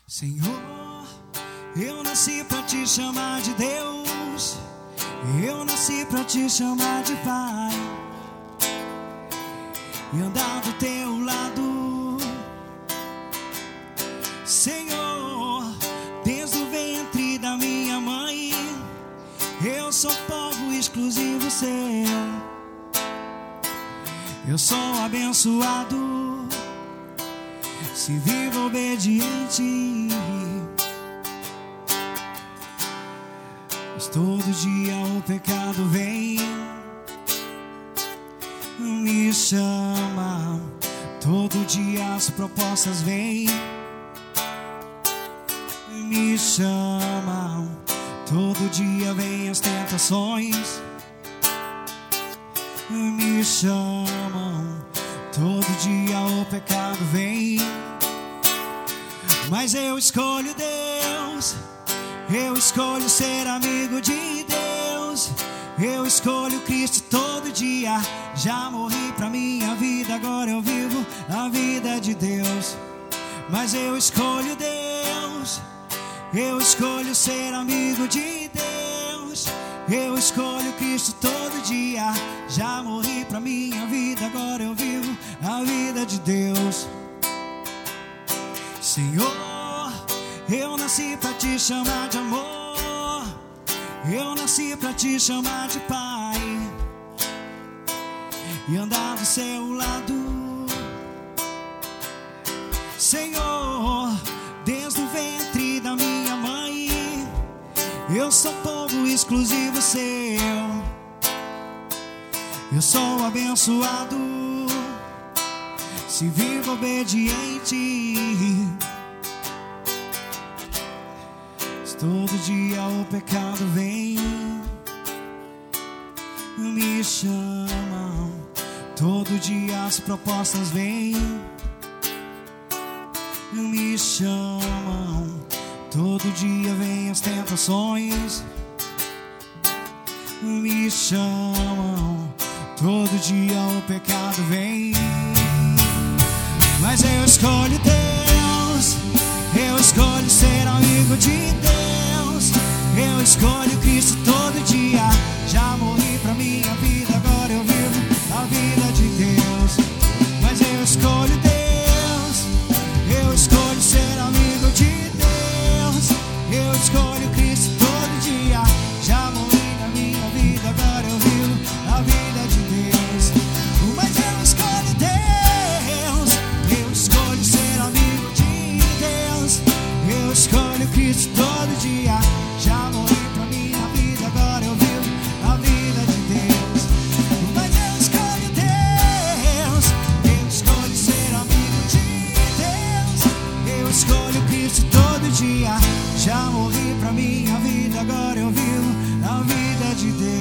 Senhor, eu nasci pra te chamar de Deus, eu nasci pra te chamar de Pai e andar do teu lado. Senhor, desde o ventre da minha mãe, eu sou povo exclusivo seu. Eu sou abençoado se vivo obediente, mas todo dia o pecado vem, me chama. Todo dia as propostas vêm, me chama. Todo dia vem as tentações, me chamam. Todo dia o pecado vem, mas eu escolho Deus. Eu escolho ser amigo de Deus. Eu escolho Cristo todo dia. Já morri pra minha vida, agora eu vivo a vida de Deus. Mas eu escolho Deus. Eu escolho ser amigo de Deus. Eu escolho Cristo todo dia. Já morri pra minha vida, agora eu vivo a vida de Deus. Senhor, eu nasci pra te chamar de amor, eu nasci pra te chamar de Pai e andar do seu lado. Senhor, desde o ventre da minha mãe, eu sou povo exclusivo seu. Eu sou abençoado se vivo obediente, todo dia o pecado vem, me chama. Todo dia as propostas vêm, me chamam. Todo dia vem as tentações, me chamam. Todo dia o pecado vem, mas eu escolho Deus. Eu escolho ser amigo de Deus. Eu escolho Cristo todo dia. Já morri pra minha vida, agora eu vivo a vida de Deus. Mas eu escolho Deus. Eu escolho ser amigo de Deus. Eu escolho Cristo todo dia. Já morri na minha vida, agora eu vivo a vida de Deus. Mas eu escolho Deus. Eu escolho ser amigo de Deus. Eu escolho Cristo todo dia. Já morri pra minha vida, agora eu vivo a vida de Deus. Mas eu escolho Deus. Eu escolho ser amigo de Deus. Eu escolho Cristo todo dia. Já morri pra minha vida, agora eu vivo a vida de Deus.